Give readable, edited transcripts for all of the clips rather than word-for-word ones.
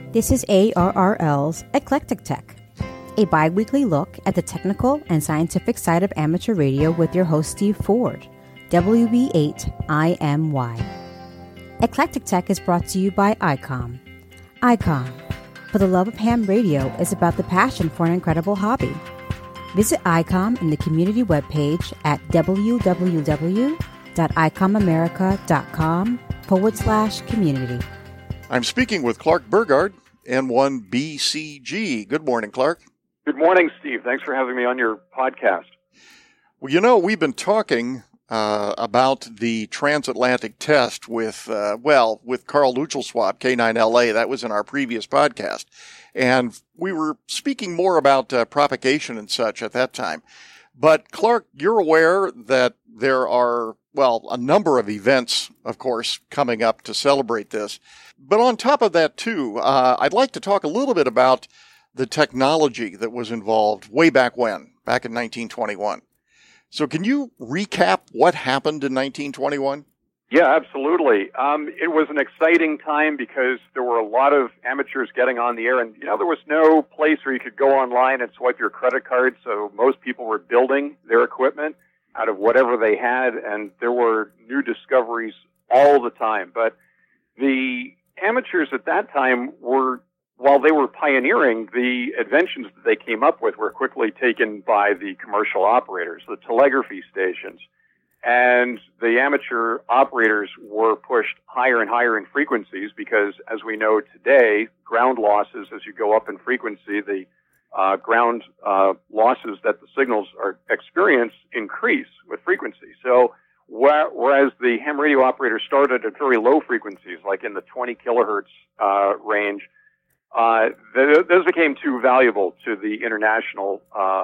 This is ARRL's Eclectic Tech, a bi-weekly look at the technical and scientific side of amateur radio with your host Steve Ford, WB8IMY. Eclectic Tech is brought to you by ICOM. ICOM, for the love of ham radio, is about the passion for an incredible hobby. Visit ICOM in the community webpage at www.icomamerica.com/community. I'm speaking with Clark Burgard, N1BCG. Good morning, Clark. Good morning, Steve. Thanks for having me on your podcast. Well, you know, we've been talking about the transatlantic test with Carl Luchelswap, K9LA. That was in our previous podcast. And we were speaking more about propagation and such at that time. But, Clark, you're aware that there are, a number of events, of course, coming up to celebrate this. But on top of that, too, I'd like to talk a little bit about the technology that was involved way back when, back in 1921. So can you recap what happened in 1921? Yeah, absolutely. It was an exciting time because there were a lot of amateurs getting on the air. And, there was no place where you could go online and swipe your credit card. So most people were building their equipment out of whatever they had. And there were new discoveries all the time. But the amateurs at that time while they were pioneering, the inventions that they came up with were quickly taken by the commercial operators, the telegraphy stations. And the amateur operators were pushed higher and higher in frequencies because, as we know today, ground losses, as you go up in frequency, the ground losses that the signals experience increase with frequency. So whereas the ham radio operators started at very low frequencies, like in the 20 kilohertz range, those became too valuable to the international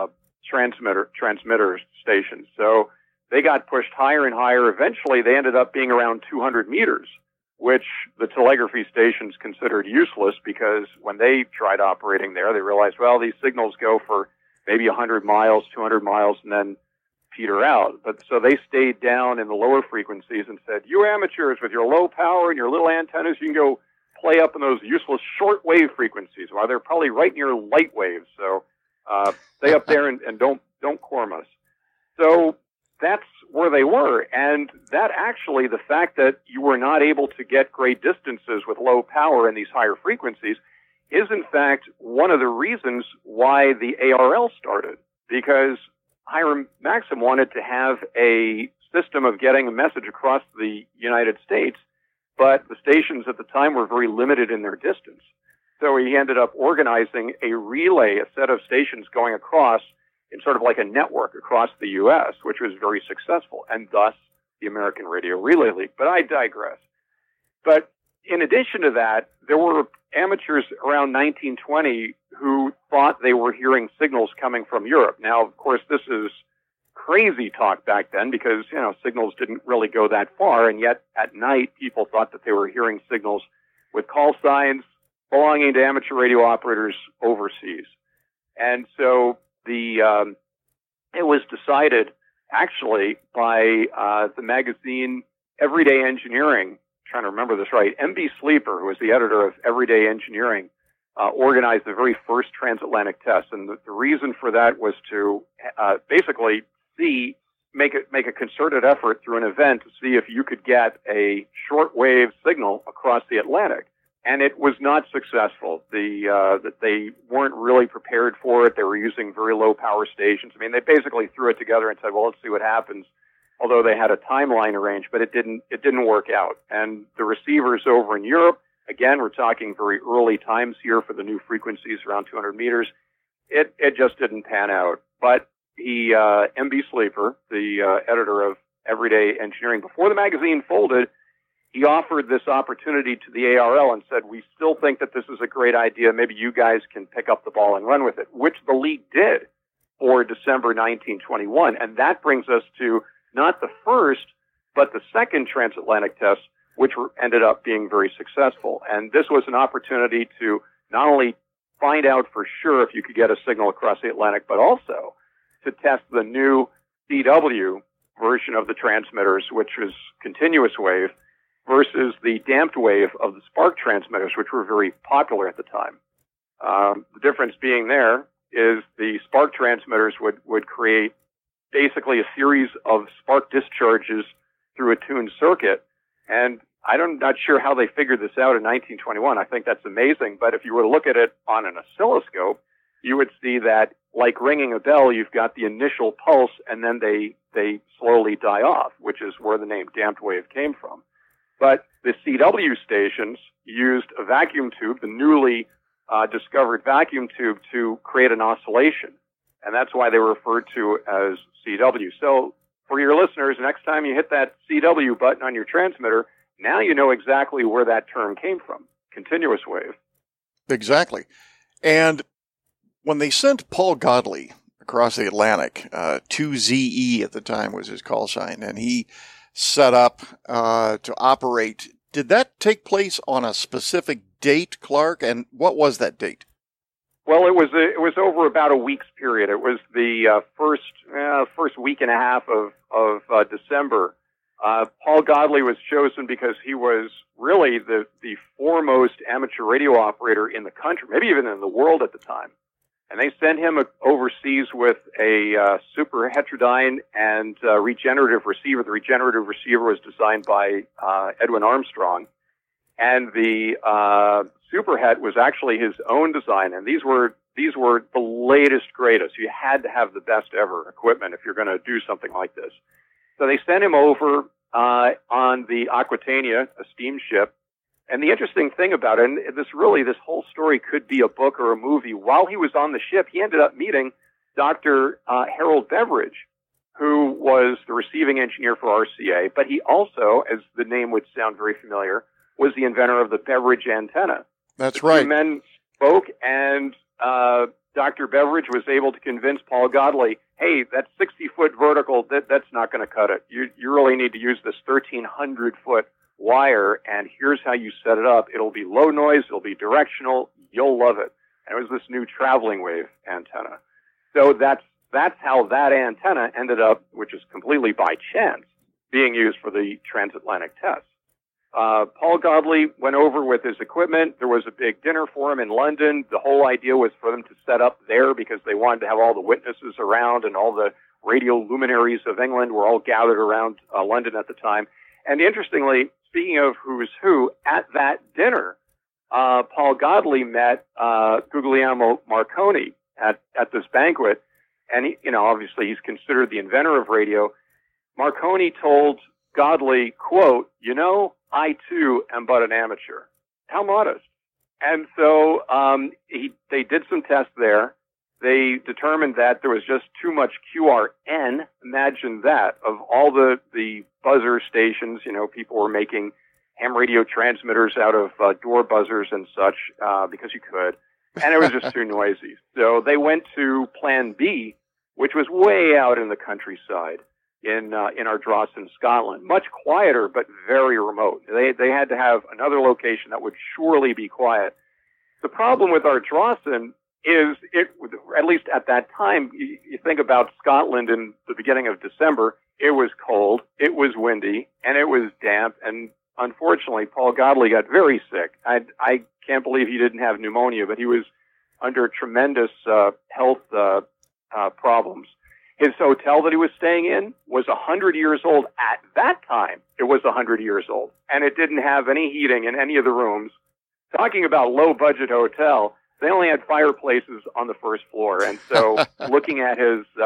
transmitter stations. So they got pushed higher and higher. Eventually, they ended up being around 200 meters, which the telegraphy stations considered useless because when they tried operating there, they realized, these signals go for maybe 100 miles, 200 miles, and then peter out. But so they stayed down in the lower frequencies and said, you amateurs with your low power and your little antennas, you can go play up in those useless short wave frequencies while they're probably right near light waves. So stay up there and don't corm us. So that's where they were. And that actually, the fact that you were not able to get great distances with low power in these higher frequencies is in fact one of the reasons why the ARL started, because Hiram Maxim wanted to have a system of getting a message across the United States, but the stations at the time were very limited in their distance. So he ended up organizing a relay, a set of stations going across in sort of like a network across the U.S., which was very successful, and thus the American Radio Relay League. But I digress. But in addition to that, there were amateurs around 1920 who thought they were hearing signals coming from Europe. Now, of course, this is crazy talk back then because, signals didn't really go that far, and yet at night people thought that they were hearing signals with call signs belonging to amateur radio operators overseas. And so it was decided actually by the magazine Everyday Engineering, trying to remember this right, M.B. Sleeper, who was the editor of Everyday Engineering, organized the very first transatlantic test. And the reason for that was to basically make a concerted effort through an event to see if you could get a shortwave signal across the Atlantic. And it was not successful. That they weren't really prepared for it. They were using very low power stations. I mean, they basically threw it together and said, well, let's see what happens. Although they had a timeline arranged, but it didn't work out. And the receivers over in Europe, again, we're talking very early times here for the new frequencies around 200 meters. It just didn't pan out. But M.B. Sleeper, the editor of Everyday Engineering, before the magazine folded, he offered this opportunity to the ARL and said, we still think that this is a great idea. Maybe you guys can pick up the ball and run with it, which the league did for December 1921. And that brings us to not the first, but the second transatlantic test, which ended up being very successful. And this was an opportunity to not only find out for sure if you could get a signal across the Atlantic, but also to test the new CW version of the transmitters, which was continuous wave. versus the damped wave of the spark transmitters, which were very popular at the time. The difference being there is the spark transmitters would create basically a series of spark discharges through a tuned circuit. And I'm not sure how they figured this out in 1921. I think that's amazing. But if you were to look at it on an oscilloscope, you would see that, like ringing a bell, you've got the initial pulse, and then they slowly die off, which is where the name damped wave came from. But the CW stations used a vacuum tube, the newly discovered vacuum tube, to create an oscillation. And that's why they were referred to as CW. So for your listeners, next time you hit that CW button on your transmitter, now you know exactly where that term came from, continuous wave. Exactly. And when they sent Paul Godley across the Atlantic, 2ZE at the time was his call sign, and he set up to operate, did that take place on a specific date, Clark? And what was that date? Well, it was over about a week's period. It was the first week and a half of December. Paul Godley was chosen because he was really the foremost amateur radio operator in the country, maybe even in the world at the time. And they sent him overseas with a super heterodyne and regenerative receiver. The regenerative receiver was designed by Edwin Armstrong, and the superhet was actually his own design. And these were the latest, greatest. You had to have the best ever equipment if you're going to do something like this. So they sent him over on the Aquitania, a steamship. And the interesting thing about it, and this whole story could be a book or a movie, while he was on the ship, he ended up meeting Dr. Harold Beveridge, who was the receiving engineer for RCA, but he also, as the name would sound very familiar, was the inventor of the Beveridge antenna. That's right. The two men spoke, and Dr. Beveridge was able to convince Paul Godley, hey, that 60-foot vertical, that's not going to cut it. You really need to use this 1,300-foot wire, and here's how you set it up. It'll be low noise, it'll be directional, you'll love it. And it was this new traveling wave antenna. So that's how that antenna ended up, which is completely by chance, being used for the transatlantic test. Paul Godley went over with his equipment. There was a big dinner for him in London. The whole idea was for them to set up there because they wanted to have all the witnesses around, and all the radio luminaries of England were all gathered around London at the time. And interestingly, speaking of who's who, at that dinner, Paul Godley met Guglielmo Marconi at this banquet. And he, obviously he's considered the inventor of radio. Marconi told Godley, quote, I too am but an amateur. How modest. And so they did some tests there. They determined that there was just too much QRN. Imagine that. Of all the buzzer stations, people were making ham radio transmitters out of door buzzers and such because you could. And it was just too noisy. So they went to Plan B, which was way out in the countryside in Ardrossan, Scotland. Much quieter, but very remote. They had to have another location that would surely be quiet. The problem with Ardrossan is, at least at that time, you think about Scotland in the beginning of December, it was cold, it was windy, and it was damp, and unfortunately, Paul Godley got very sick. I can't believe he didn't have pneumonia, but he was under tremendous health problems. His hotel that he was staying in was 100 years old. At that time, it was 100 years old, and it didn't have any heating in any of the rooms. Talking about low-budget hotel, they only had fireplaces on the first floor. And so looking at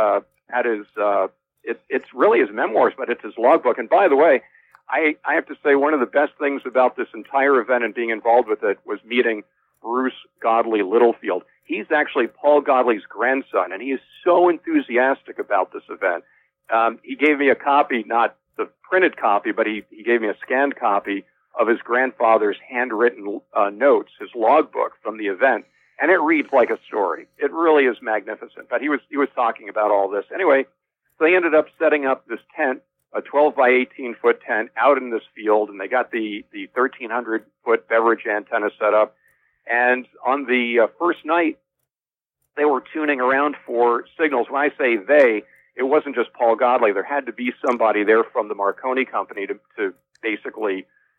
it's really his memoirs, but it's his logbook. And by the way, I have to say one of the best things about this entire event and being involved with it was meeting Bruce Godley Littlefield. He's actually Paul Godley's grandson, and he is so enthusiastic about this event. He gave me a copy, not the printed copy, but he gave me a scanned copy of his grandfather's handwritten notes, his logbook from the event, and it reads like a story. It really is magnificent. But he was talking about all this. Anyway, so they ended up setting up this tent, a 12 by 18 foot tent out in this field, and they got the 1,300 foot Beveridge antenna set up. And on the first night, they were tuning around for signals. When I say they, it wasn't just Paul Godley. There had to be somebody there from the Marconi company to basically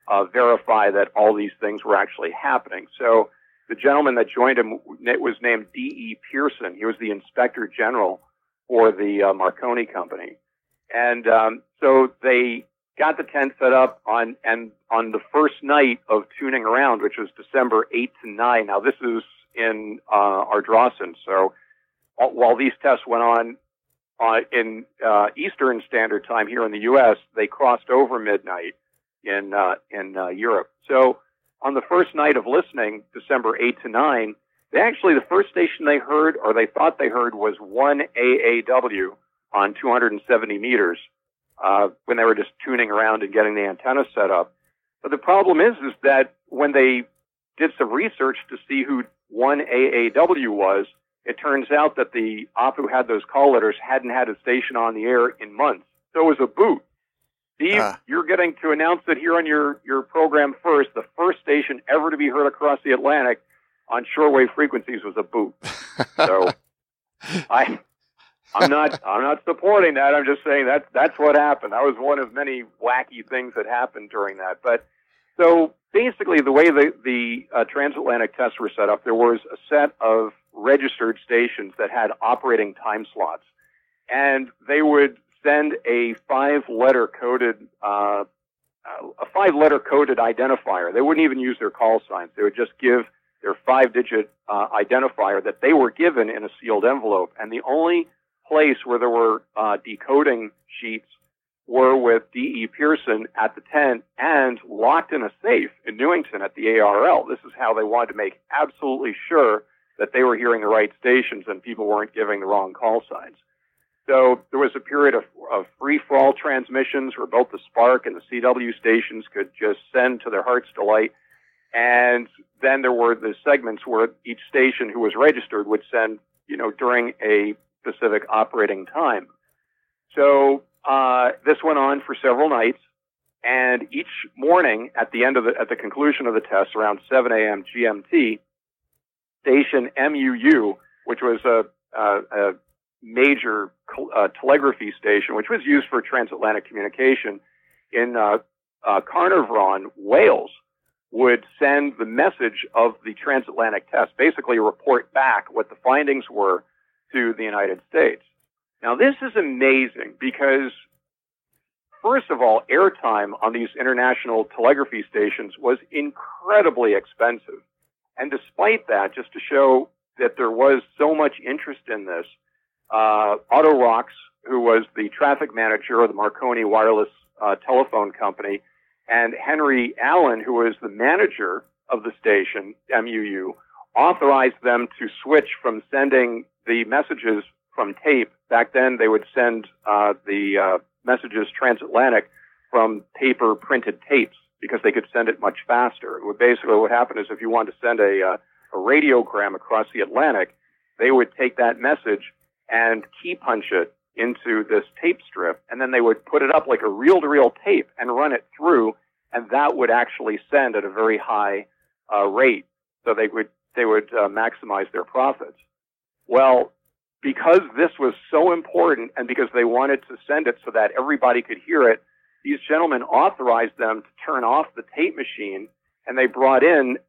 verify that all these things were actually happening. So the gentleman that joined him was named D.E. Pearson. He was the Inspector General for the Marconi Company. And so they got the tent set up on the first night of tuning around, which was December 8 to 9. Now, this is in Ardrossan. So while these tests went on in Eastern Standard Time here in the U.S., they crossed over midnight in Europe. So on the first night of listening, December 8 to 9, the first station they heard, or they thought they heard, was 1 AAW on 270 meters when they were just tuning around and getting the antenna set up. But the problem is that when they did some research to see who 1 AAW was, it turns out that the op who had those call letters hadn't had a station on the air in months. So it was a boot. Steve, you're getting to announce it here on your program first. The first station ever to be heard across the Atlantic on shortwave frequencies was a boot. So I'm not supporting that. I'm just saying that's what happened. That was one of many wacky things that happened during that. But so basically, the way the transatlantic tests were set up, there was a set of registered stations that had operating time slots, and they would send a five-letter coded identifier. They wouldn't even use their call signs. They would just give their 5-digit identifier that they were given in a sealed envelope. And the only place where there were decoding sheets were with D.E. Pearson at the tent and locked in a safe in Newington at the ARL. This is how they wanted to make absolutely sure that they were hearing the right stations and people weren't giving the wrong call signs. So there was a period of free-for-all transmissions where both the Spark and the CW stations could just send to their heart's delight. And then there were the segments where each station who was registered would send, during a specific operating time. So this went on for several nights, and each morning at the conclusion of the test, around 7 a.m. GMT, station MUU, which was a major telegraphy station, which was used for transatlantic communication in Carnarvon, Wales, would send the message of the transatlantic test, basically report back what the findings were to the United States. Now, this is amazing because, first of all, airtime on these international telegraphy stations was incredibly expensive. And despite that, just to show that there was so much interest in this, Otto Rox, who was the traffic manager of the Marconi Wireless Telephone Company, and Henry Allen, who was the manager of the station, MUU, authorized them to switch from sending the messages from tape. Back then, they would send the messages transatlantic from paper printed tapes because they could send it much faster. Basically, what happened is if you wanted to send a radiogram across the Atlantic, they would take that message and key punch it into this tape strip, and then they would put it up like a reel-to-reel tape and run it through, and that would actually send at a very high rate, so they would maximize their profits. Well, because this was so important, and because they wanted to send it so that everybody could hear it, these gentlemen authorized them to turn off the tape machine, and they brought in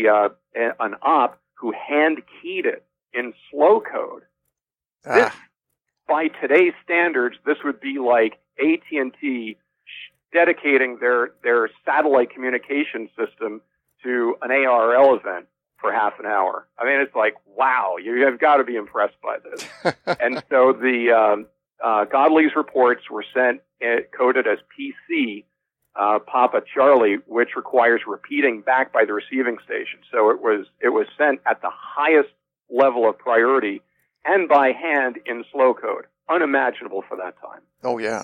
an op who hand-keyed it in slow code. This, by today's standards, this would be like AT&T dedicating their satellite communication system to an ARL event for half an hour. I mean, it's like, wow, you have got to be impressed by this. And so the Godley's reports were sent coded as PC, Papa Charlie, which requires repeating back by the receiving station. So it was sent at the highest level of priority and by hand in slow code. Unimaginable for that time. Oh, yeah.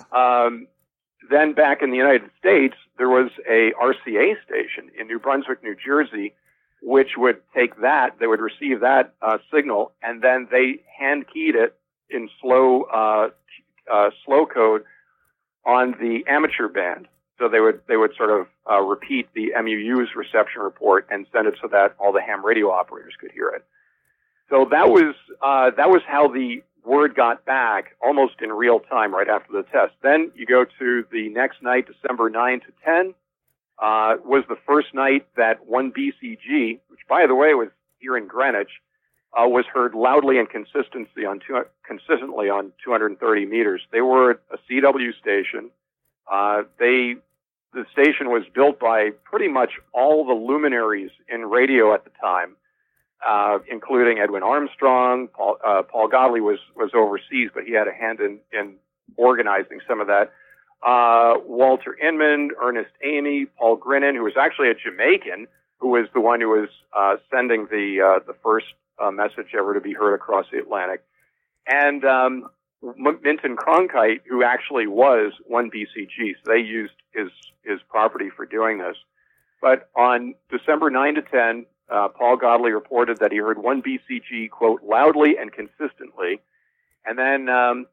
Then back in the United States, there was a RCA station in New Brunswick, New Jersey, which would take that, they would receive that signal, and then they hand-keyed it in slow code on the amateur band. So they would sort of repeat the MUU's reception report and send it so that all the ham radio operators could hear it. So that was how the word got back almost in real time right after the test. Then you go to the next night, December 9 to 10. was the first night that 1BCG, which, by the way, was here in Greenwich, was heard loudly and consistently on 230 meters. They were a CW station. The station was built by pretty much all the luminaries in radio at the time, including Edwin Armstrong. Paul Godley was overseas, but he had a hand in organizing some of that. Walter Inman, Ernest Amy, Paul Grinnan, who was actually a Jamaican, who was the one who was sending the first message ever to be heard across the Atlantic, and Minton Cronkite, who actually was 1BCG. So they used his property for doing this. But on December 9 to 10, Paul Godley reported that he heard 1BCG, quote, loudly and consistently. And then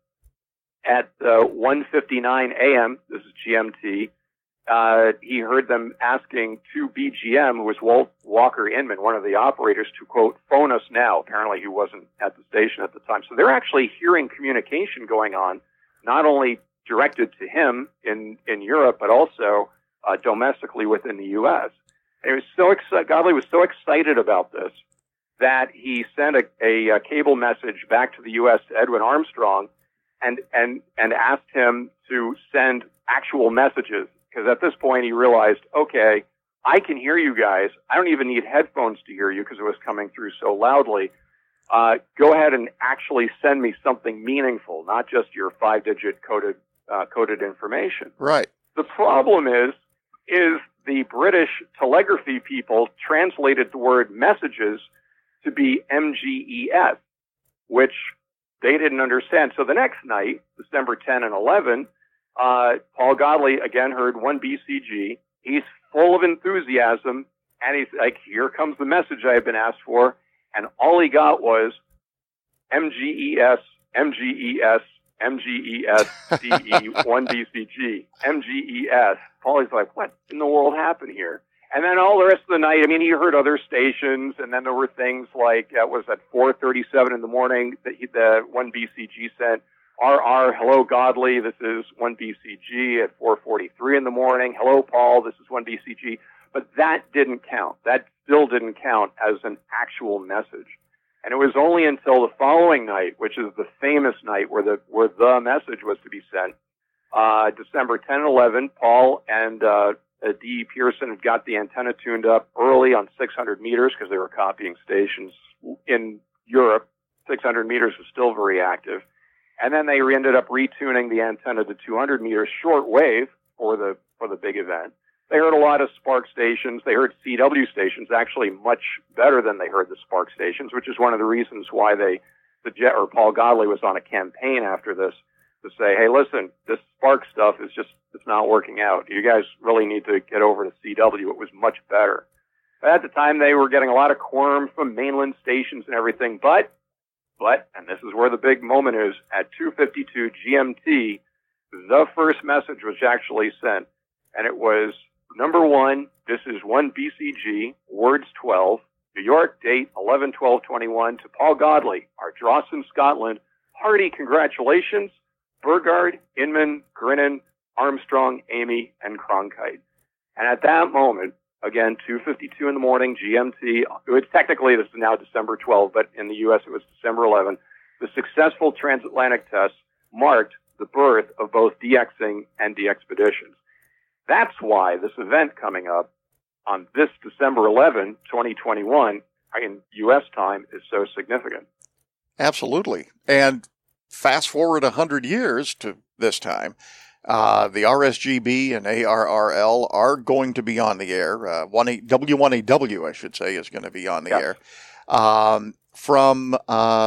at 1:59 a.m., this is GMT, he heard them asking 2BGM, who was Walker Inman, one of the operators, to, quote, phone us now. Apparently he wasn't at the station at the time. So they're actually hearing communication going on, not only directed to him in Europe, but also domestically within the U.S. And it was so Godley was so excited about this that he sent a cable message back to the U.S. to Edwin Armstrong and asked him to send actual messages. Because at this point he realized, okay, I can hear you guys. I don't even need headphones to hear you because it was coming through so loudly. Go ahead and actually send me something meaningful, not just your 5-digit coded information. Right. The problem is the British telegraphy people translated the word messages to be MGES, which they didn't understand. So the next night, December 10 and 11, Paul Godley again heard 1BCG. He's full of enthusiasm, and he's like, here comes the message I've been asked for. And all he got was MGES, MGES, MGES, DE, 1BCG, MGES. Paulie's like, what in the world happened here? And then all the rest of the night, I mean, he heard other stations, and then there were things like, was at 4:37 in the morning that the 1BCG sent, RR, hello, Godley, this is 1BCG at 4:43 in the morning. Hello, Paul, this is 1BCG. But that didn't count. That still didn't count as an actual message. And it was only until the following night, which is the famous night where the message was to be sent, December 10 and 11, Paul and D.E. Pearson had got the antenna tuned up early on 600 meters because they were copying stations in Europe. 600 meters was still very active. And then they ended up retuning the antenna to 200 meters shortwave for the big event. They heard a lot of Spark stations. They heard CW stations actually much better than they heard the Spark stations, which is one of the reasons why Paul Godley was on a campaign after this to say, hey, listen, this Spark stuff is it's not working out. You guys really need to get over to CW. It was much better. But at the time, they were getting a lot of quorum from mainland stations and everything, but, and this is where the big moment is, at 2:52 GMT, the first message was actually sent, and it was, number one, this is 1BCG, words 12, New York, date 11/12/21, to Paul Godley, Ardrossan, Scotland, hearty congratulations, Burgard, Inman, Grinnan, Armstrong, Amy, and Cronkite. And at that moment, again, 2:52 in the morning, GMT. Technically, this is now December 12, but in the U.S. it was December 11. The successful transatlantic tests marked the birth of both DXing and DXpeditions. That's why this event coming up on this December 11, 2021, in U.S. time, is so significant. Absolutely. And fast forward 100 years to this time. The RSGB and ARRL are going to be on the air. W1AW, I should say, is going to be on the air. From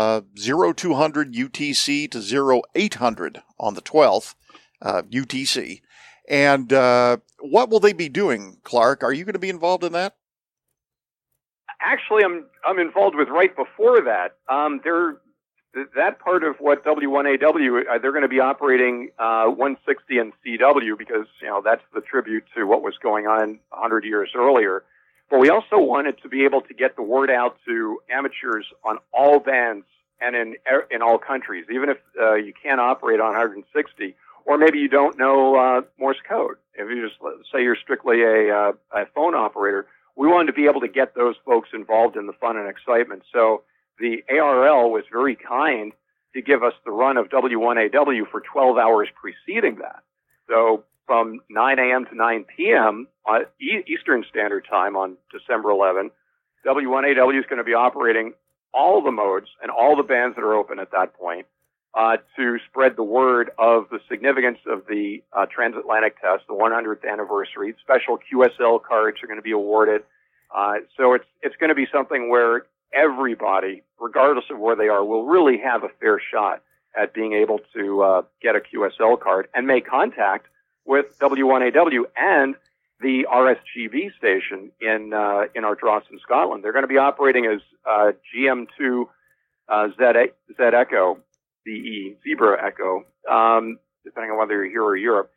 0200 UTC to 0800 on the 12th, UTC. And what will they be doing, Clark? Are you going to be involved in that? Actually, I'm involved with right before that. That part of what W1AW, they're going to be operating 160 and CW because, that's the tribute to what was going on 100 years earlier. But we also wanted to be able to get the word out to amateurs on all bands and in all countries. Even if you can't operate on 160, or maybe you don't know Morse code. If you just say you're strictly a phone operator, we wanted to be able to get those folks involved in the fun and excitement. So the ARL was very kind to give us the run of W1AW for 12 hours preceding that. So from 9 a.m. to 9 p.m. Eastern Standard Time on December 11, W1AW is going to be operating all the modes and all the bands that are open at that point to spread the word of the significance of the transatlantic test, the 100th anniversary. Special QSL cards are going to be awarded. So it's going to be something where everybody, regardless of where they are, will really have a fair shot at being able to get a QSL card and make contact with W1AW and the RSGB station in Ardrossan, Scotland. They're going to be operating as GM2 Z Echo, ZE, Zebra Echo, depending on whether you're here or Europe.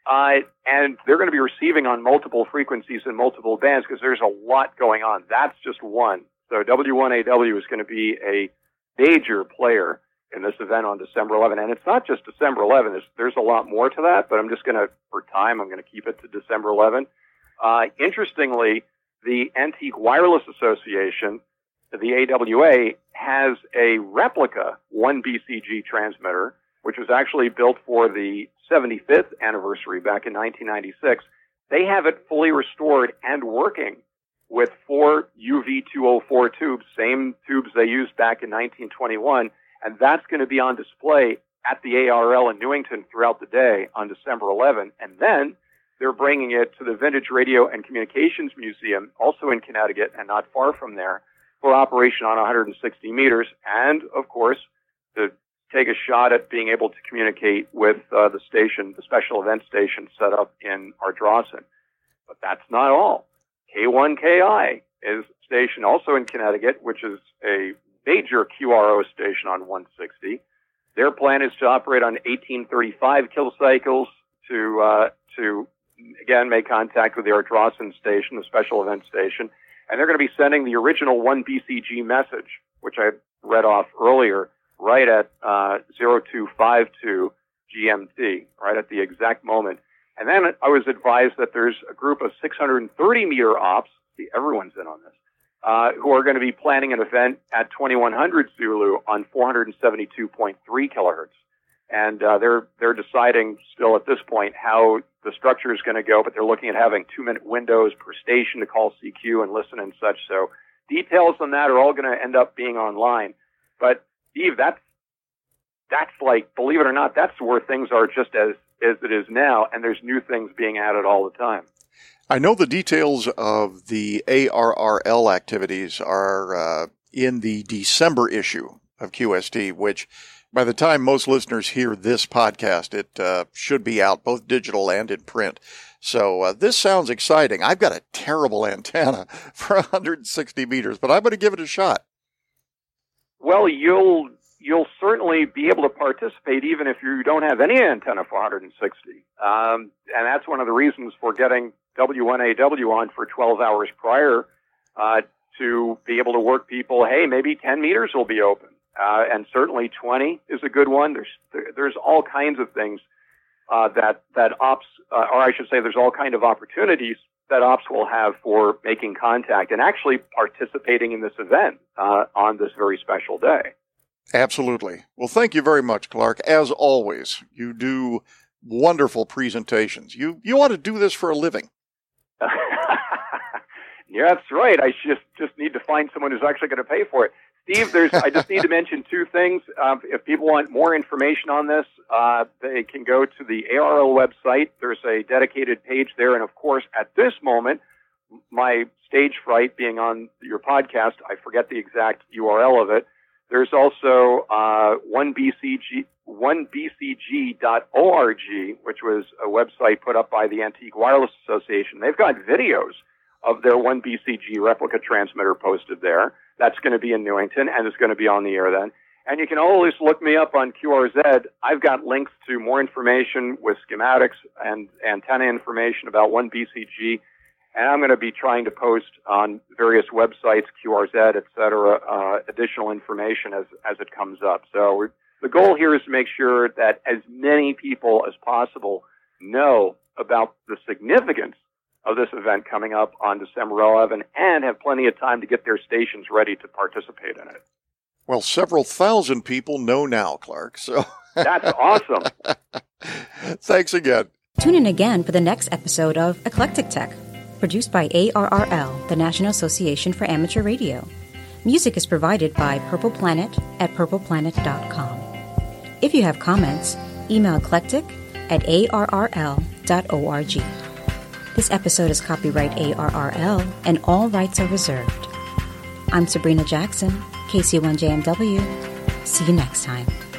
And they're going to be receiving on multiple frequencies and multiple bands because there's a lot going on. That's just one. So W1AW is going to be a major player in this event on December 11. And it's not just December 11. There's a lot more to that, but I'm just going to, for time, I'm going to keep it to December 11. Interestingly, the Antique Wireless Association, the AWA, has a replica 1BCG transmitter, which was actually built for the 75th anniversary back in 1996. They have it fully restored and working with 4 UV204 tubes, same tubes they used back in 1921, and that's going to be on display at the ARL in Newington throughout the day on December 11. And then they're bringing it to the Vintage Radio and Communications Museum, also in Connecticut and not far from there, for operation on 160 meters, and, of course, to take a shot at being able to communicate with the station, the special event station set up in Ardrossan. But that's not all. K1KI is a station also in Connecticut, which is a major QRO station on 160. Their plan is to operate on 1835 kilocycles to again make contact with the Ardrossan station, the special event station, and they're going to be sending the original 1BCG message, which I read off earlier, right at 0252 GMT, right at the exact moment. And then I was advised that there's a group of 630 meter ops, see, everyone's in on this, who are going to be planning an event at 2100 Zulu on 472.3 kilohertz. And they're deciding still at this point how the structure is going to go, but they're looking at having 2-minute windows per station to call CQ and listen and such. So details on that are all going to end up being online. But Steve, that's like, believe it or not, that's where things are just as it is now, and there's new things being added all the time. I know the details of the ARRL activities are in the December issue of QST, which by the time most listeners hear this podcast, it should be out, both digital and in print. So this sounds exciting. I've got a terrible antenna for 160 meters, but I'm going to give it a shot. Well, you'll certainly be able to participate even if you don't have any antenna for 160. And that's one of the reasons for getting W1AW on for 12 hours prior to be able to work people, hey, maybe 10 meters will be open. And certainly 20 is a good one. There's all kinds of things that ops, or I should say there's all kind of opportunities that ops will have for making contact and actually participating in this event on this very special day. Absolutely. Well, thank you very much, Clark. As always, you do wonderful presentations. You ought to do this for a living. Yeah, that's right. I just need to find someone who's actually going to pay for it. Steve, I just need to mention two things. If people want more information on this, they can go to the ARL website. There's a dedicated page there. And, of course, at this moment, my stage fright being on your podcast, I forget the exact URL of it. There's also 1BCG.org, which was a website put up by the Antique Wireless Association. They've got videos of their 1BCG replica transmitter posted there. That's going to be in Newington, and it's going to be on the air then. And you can always look me up on QRZ. I've got links to more information with schematics and antenna information about 1BCG. And I'm going to be trying to post on various websites, QRZ, et cetera, additional information as it comes up. So the goal here is to make sure that as many people as possible know about the significance of this event coming up on December 11 and have plenty of time to get their stations ready to participate in it. Well, several thousand people know now, Clark, so... That's awesome. Thanks again. Tune in again for the next episode of Eclectic Tech, produced by ARRL, the National Association for Amateur Radio. Music is provided by Purple Planet at purpleplanet.com. If you have comments, email eclectic@arrl.org. This episode is copyright ARRL and all rights are reserved. I'm Sabrina Jackson, KC1JMW. See you next time.